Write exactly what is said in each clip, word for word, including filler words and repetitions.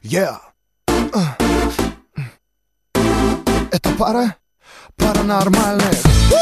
Yeah. Это пара паранормальных.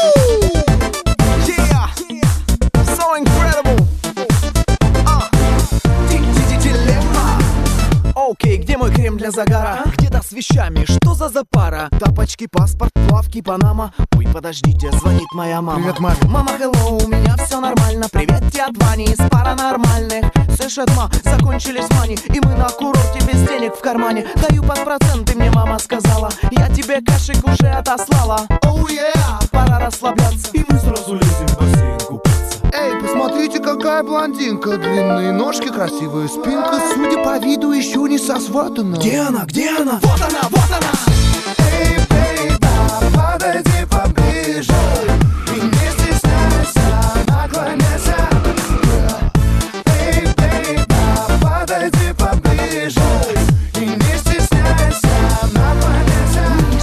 Yeah, so incredible. uh. Дилемма. Окей, где мой крем для загара? Где-то с вещами, что за запара? Тапочки, паспорт, плавки, Панама. Ой, подождите, звонит моя мама. Привет, мама. Мама, hello, у меня все нормально. Привет, тебе от Вани из паранормальных. Слышит, ма, закончились мани, и мы на курорте без денег в кармане. Даю под процент, ты мне мама сказала. Я тебе кашик уже отослала. Oh yeah. Пора расслабляться, и мы сразу лезем в бассейн купаться. Эй, посмотрите, какая блондинка. Длинные ножки, красивая спинка. Судя по виду, еще не сосватана. Где она, где она? Вот она, вот она. Эй, бейба, подойди поближе. И не стесняйся, наклоняйся. Эй, бейба, подойди поближе. И не стесняйся, наклоняйся.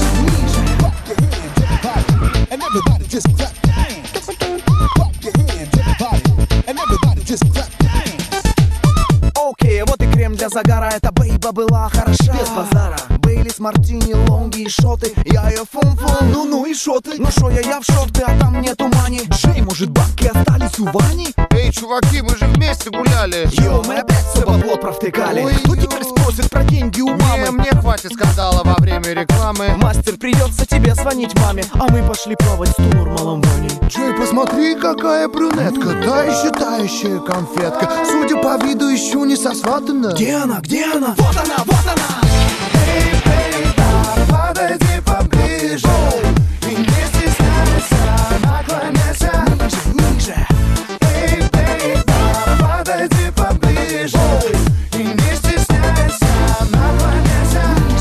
And everybody just clap your hands. Clap your hands, everybody. And everybody just clap your hands. Окей, вот и крем для загара. Эта бейба была хороша. Без базара. Бейлис, мартини, лонги и шоты. Я ее фум-фум. Ну-ну, и шо ты? Ну шо, я я в шорты, а там нету мани. Джей, может, бабки остались у Вани? Эй, чуваки, мы же вместе гуляли. Йо, мы опять все бабло провтыкали. Ой, Кто ё. теперь спросит про деньги у мамы? Не, мне хватит скандала во время рекламы. Мастер, придется тебе звонить маме. А мы пошли плавать с Тунурмалом Ваней. Джей, посмотри, какая брюнетка. Та еще тающая конфетка. Судя по виду, еще не сосватана. Где она, где она? Вот она, вот она. Эй, бейба, подойди поближе. И не стесняйся, наклоняйся. Ниже, ниже. Эй, бейба, подойди поближе. И не стесняйся, наклоняйся.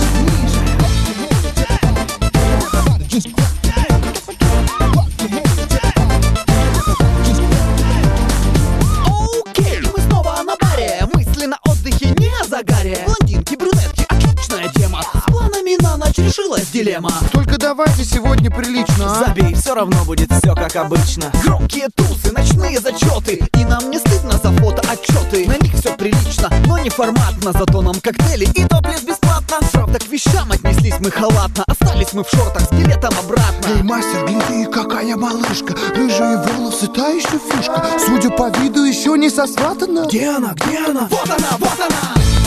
Everybody just clap your hands. Clap your hands, everybody. Just Окей, мы снова на баре. Мысли на отдыхе, не о загаре. Блондинки, брюнетки, отличная тема. С планами на ночь решилась дилемма. Только давайте сегодня прилично, а? Забей, все равно будет все как обычно. Громкие тусы, ночные зачеты. И нам не стыдно за фото отчеты. На них все прилично, но не форматно. Зато нам коктейли и топлес бесплатно. Правда, к вещам отнеслись мы халатно. Остались мы в шортах с билетом обратно. Эй, мастер, гляди, какая малышка. Рыжие волосы, та еще фишка. Судя по виду, еще не сосватана. Где она, где она? Вот она, вот она.